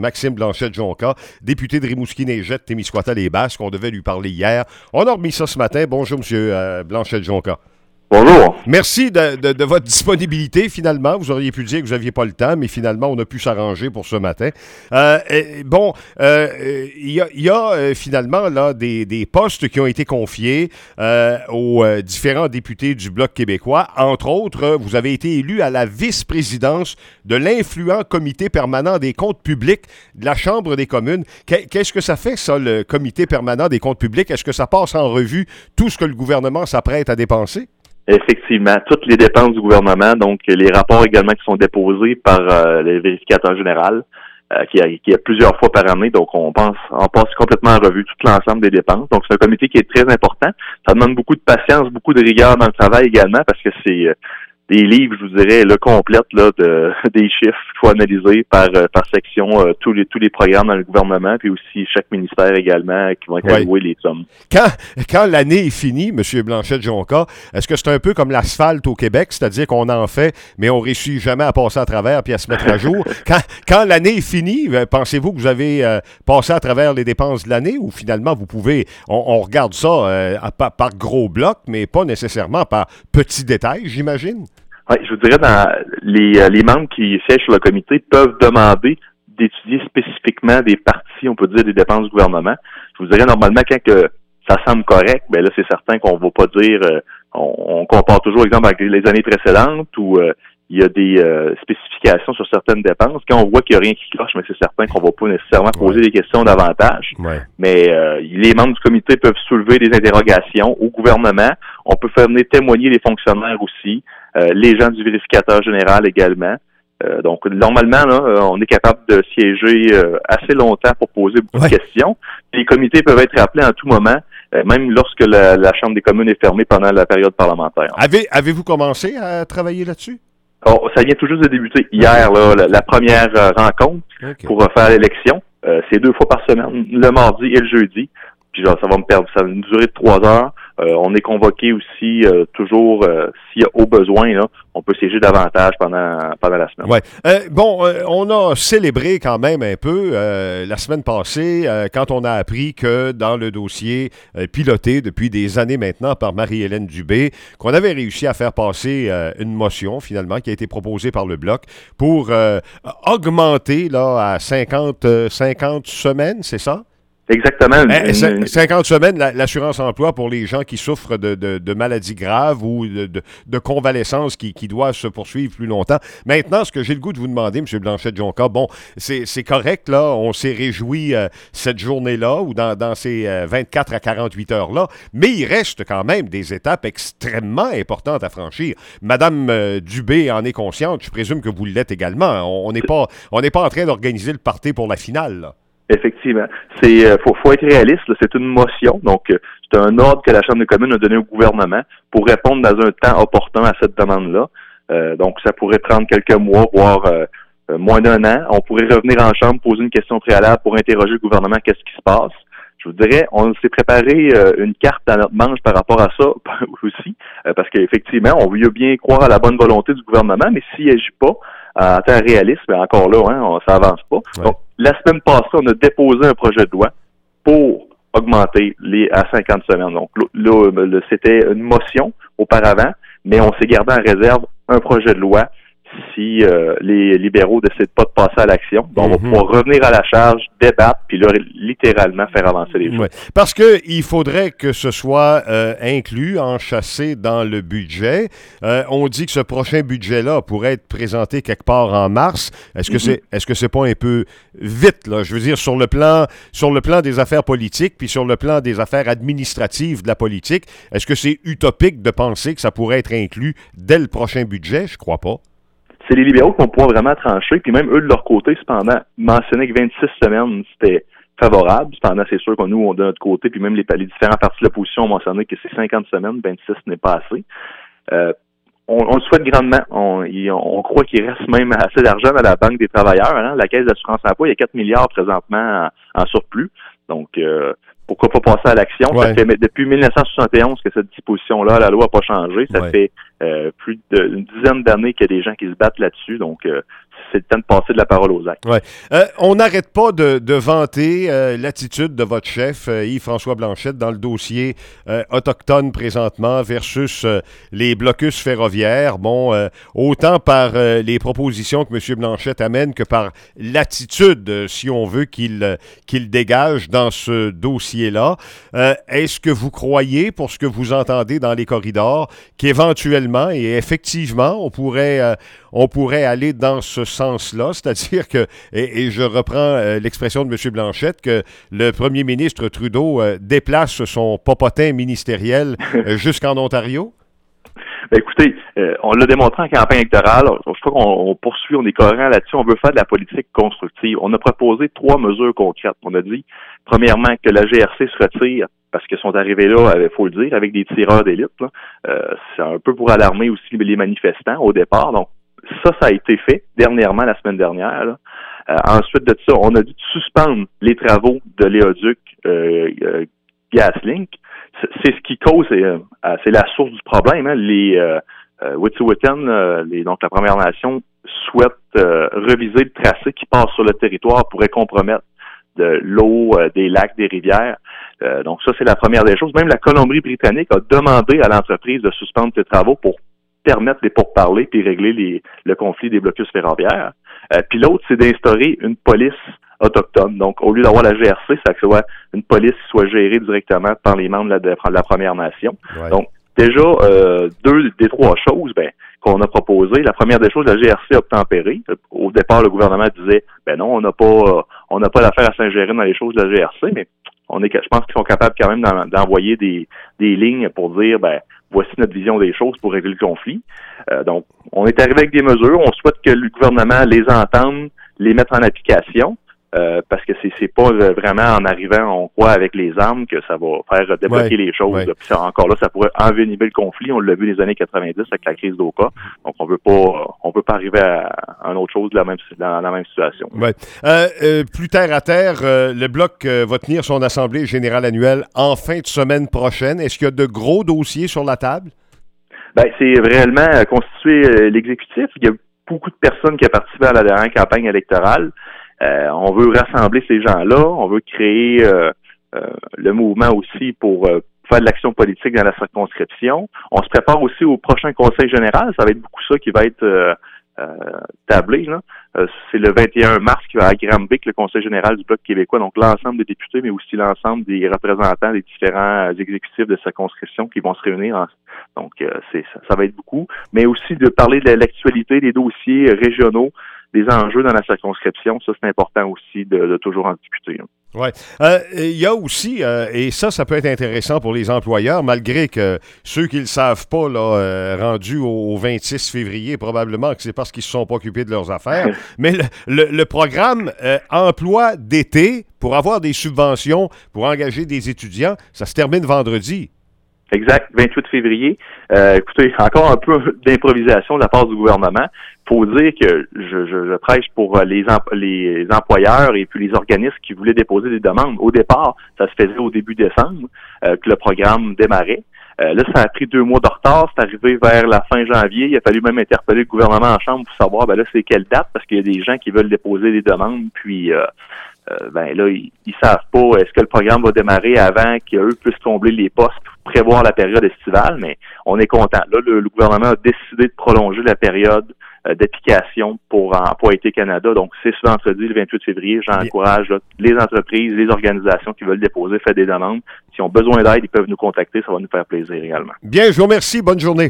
Maxime Blanchet-Jonca, député de Rimouski-Neigette, Témiscouata-les-Basques. On devait lui parler hier. On a remis ça ce matin. Bonjour, M. Blanchet-Jonca. Bonjour. Merci de votre disponibilité, finalement. Vous auriez pu dire que vous n'aviez pas le temps, mais finalement, on a pu s'arranger pour ce matin. Il y a finalement là, des postes qui ont été confiés aux différents députés du Bloc québécois. Entre autres, vous avez été élu à la vice-présidence de l'influent comité permanent des comptes publics de la Chambre des communes. Qu'est-ce que ça fait, ça, le comité permanent des comptes publics? Est-ce que ça passe en revue tout ce que le gouvernement s'apprête à dépenser? Effectivement, toutes les dépenses du gouvernement, donc les rapports également qui sont déposés par le vérificateur général, qui a plusieurs fois par année, donc on passe complètement en revue tout l'ensemble des dépenses. Donc c'est un comité qui est très important. Ça demande beaucoup de patience, beaucoup de rigueur dans le travail également, parce que c'est des livres, je vous dirais, là, complètes là, des chiffres qu'il faut analyser par section, tous les programmes dans le gouvernement, puis aussi chaque ministère également qui vont être alloués les sommes. Quand l'année est finie, M. Blanchet-Jonca, est-ce que c'est un peu comme l'asphalte au Québec, c'est-à-dire qu'on en fait, mais on ne réussit jamais à passer à travers puis à se mettre à jour? Quand l'année est finie, pensez-vous que vous avez passé à travers les dépenses de l'année ou finalement vous pouvez, on regarde ça par gros blocs, mais pas nécessairement par petits détails, j'imagine? Oui, je vous dirais, les membres qui siègent sur le comité peuvent demander d'étudier spécifiquement des parties, on peut dire, des dépenses du gouvernement. Je vous dirais, normalement, quand ça semble correct, ben là, c'est certain qu'on va pas dire, on compare toujours, exemple, avec les années précédentes où il y a des spécifications sur certaines dépenses. Quand on voit qu'il n'y a rien qui cloche, mais c'est certain qu'on va pas nécessairement poser des questions davantage. Ouais. Mais les membres du comité peuvent soulever des interrogations au gouvernement. On peut faire venir témoigner les fonctionnaires aussi, les gens du vérificateur général également. Donc, normalement, là, on est capable de siéger assez longtemps pour poser beaucoup de questions. Les comités peuvent être appelés en tout moment, même lorsque la Chambre des communes est fermée pendant la période parlementaire. Avez-vous commencé à travailler là-dessus? Oh, ça vient tout juste de débuter. Hier, là, la première rencontre pour faire l'élection. C'est 2 fois par semaine, le mardi et le jeudi. Puis ça va me durer 3 heures. On est convoqué aussi toujours s'il y a au besoin, là, on peut siéger davantage pendant la semaine. Ouais. On a célébré quand même un peu la semaine passée quand on a appris que dans le dossier piloté depuis des années maintenant par Marie-Hélène Dubé, qu'on avait réussi à faire passer une motion finalement qui a été proposée par le Bloc pour augmenter là à 50 semaines, c'est ça? Exactement. 50 semaines, l'assurance-emploi pour les gens qui souffrent de maladies graves ou de convalescence qui doivent se poursuivre plus longtemps. Maintenant, ce que j'ai le goût de vous demander, M. Blanchet-Jonca, bon, c'est correct, là, on s'est réjoui cette journée-là ou dans ces 24 à 48 heures-là, mais il reste quand même des étapes extrêmement importantes à franchir. Madame Dubé en est consciente, je présume que vous l'êtes également. On n'est pas en train d'organiser le party pour la finale, là. Effectivement. Faut être réaliste, là. C'est une motion, donc c'est un ordre que la Chambre des communes a donné au gouvernement pour répondre dans un temps opportun à cette demande-là. Donc ça pourrait prendre quelques mois, voire moins d'1 an. On pourrait revenir en Chambre, poser une question préalable pour interroger le gouvernement, qu'est-ce qui se passe. Je vous dirais, on s'est préparé une carte dans notre manche par rapport à ça aussi, parce qu'effectivement, on veut bien croire à la bonne volonté du gouvernement, mais s'il n'agit pas en temps réaliste, ben encore là, ça avance pas. Ouais. Donc, la semaine passée, on a déposé un projet de loi pour augmenter à 50 semaines. Donc là, c'était une motion auparavant, mais on s'est gardé en réserve un projet de loi si les libéraux décident pas de passer à l'action. Donc, on va pouvoir revenir à la charge, débattre, puis là, littéralement faire avancer les choses. Ouais. Parce qu'il faudrait que ce soit inclus, enchâssé dans le budget. On dit que ce prochain budget-là pourrait être présenté quelque part en mars. Est-ce que c'est pas un peu vite, là? Je veux dire, sur le plan des affaires politiques, puis sur le plan des affaires administratives de la politique, est-ce que c'est utopique de penser que ça pourrait être inclus dès le prochain budget? Je crois pas. C'est les libéraux qui vont pouvoir vraiment trancher, puis même eux, de leur côté, cependant, mentionner que 26 semaines, c'était favorable. Cependant, c'est sûr que nous, de notre côté, puis même les différents partis de l'opposition ont mentionné que c'est 50 semaines, 26 n'est pas assez. On le souhaite grandement. On croit qu'il reste même assez d'argent dans la Banque des travailleurs. Hein? La Caisse d'assurance-emploi, il y a 4 milliards présentement en surplus. Donc, pourquoi pas passer à l'action? Ouais. Ça fait depuis 1971 que cette disposition-là, la loi n'a pas changé. Ça fait plus d'une dizaine d'années qu'il y a des gens qui se battent là-dessus. Donc, c'est le temps de passer de la parole aux actes. Ouais. On n'arrête pas de vanter l'attitude de votre chef, Yves-François Blanchet, dans le dossier autochtone présentement versus les blocus ferroviaires. Bon, autant par les propositions que M. Blanchet amène que par l'attitude, si on veut, qu'il dégage dans ce dossier-là. Est-ce que vous croyez, pour ce que vous entendez dans les corridors, qu'éventuellement et effectivement, on pourrait aller dans ce sens-là, c'est-à-dire que, et je reprends l'expression de M. Blanchet, que le premier ministre Trudeau déplace son popotin ministériel jusqu'en Ontario? Ben écoutez, on l'a démontré en campagne électorale. Je crois qu'on poursuit, on est cohérent là-dessus. On veut faire de la politique constructive. On a proposé 3 mesures concrètes. On a dit, premièrement, que la GRC se retire parce qu'ils sont arrivés là, il faut le dire, avec des tireurs d'élite. C'est un peu pour alarmer aussi les manifestants au départ. Donc, ça a été fait dernièrement, la semaine dernière. Ensuite de ça, on a dû suspendre les travaux de l'éoduc GasLink. C'est ce qui cause, c'est la source du problème. Hein. Les Wet'suwet'en, donc la Première Nation, souhaitent reviser le tracé qui passe sur le territoire pourrait compromettre de l'eau, des lacs, des rivières. Donc ça, c'est la première des choses. Même la Colombie-Britannique a demandé à l'entreprise de suspendre ses travaux pour permettre les pourparlers puis régler le conflit des blocus ferroviaires. Puis l'autre, c'est d'instaurer une police autochtone. Donc, au lieu d'avoir la GRC, ça soit une police qui soit gérée directement par les membres de la Première Nation. Ouais. Donc, déjà, 2 des 3 choses qu'on a proposées. La première des choses, la GRC a obtempéré. Au départ, le gouvernement disait, non, on n'a pas l'affaire à s'ingérer dans les choses de la GRC, mais je pense qu'ils sont capables quand même d'envoyer des lignes pour dire, voici notre vision des choses pour régler le conflit. Donc, on est arrivé avec des mesures. On souhaite que le gouvernement les entende, les mette en application. Parce que c'est pas vraiment en arrivant, on croit, avec les armes que ça va faire débloquer les choses. Ouais. Puis encore là, ça pourrait envenimer le conflit. On l'a vu les années 90 avec la crise d'Oka. Donc, on veut pas arriver à une autre chose dans la même situation. Ouais. Plus terre à terre, le Bloc va tenir son assemblée générale annuelle en fin de semaine prochaine. Est-ce qu'il y a de gros dossiers sur la table? C'est réellement constituer l'exécutif. Il y a beaucoup de personnes qui ont participé à la dernière campagne électorale. On veut rassembler ces gens-là, on veut créer le mouvement aussi pour faire de l'action politique dans la circonscription. On se prépare aussi au prochain conseil général, ça va être beaucoup ça qui va être tablé. Là. C'est le 21 mars qui va à Granby, le conseil général du Bloc québécois, donc l'ensemble des députés, mais aussi l'ensemble des représentants des différents exécutifs de circonscription qui vont se réunir. Donc, ça va être beaucoup. Mais aussi de parler de l'actualité des dossiers régionaux, des enjeux dans la circonscription, ça c'est important aussi de toujours en discuter. Oui. Il y a aussi, et ça peut être intéressant pour les employeurs, malgré que ceux qui ne le savent pas, là, rendus au 26 février, probablement que c'est parce qu'ils ne se sont pas occupés de leurs affaires, mais le programme emploi d'été, pour avoir des subventions, pour engager des étudiants, ça se termine vendredi. Exact, 28 février. Écoutez, encore un peu d'improvisation de la part du gouvernement. Faut dire que je prêche pour les employeurs et puis les organismes qui voulaient déposer des demandes. Au départ, ça se faisait au début décembre que le programme démarrait. Là, ça a pris 2 mois de retard. C'est arrivé vers la fin janvier. Il a fallu même interpeller le gouvernement en chambre pour savoir, là, c'est quelle date, parce qu'il y a des gens qui veulent déposer des demandes, puis là, ils savent pas, est-ce que le programme va démarrer avant qu'eux puissent combler les postes, prévoir la période estivale, mais on est content. Là, le gouvernement a décidé de prolonger la période d'application pour Emploi Été Canada. Donc, c'est ce vendredi, le 28 février. J'encourage les entreprises, les organisations qui veulent déposer, faire des demandes. S'ils ont besoin d'aide, ils peuvent nous contacter. Ça va nous faire plaisir également. Bien, je vous remercie. Bonne journée.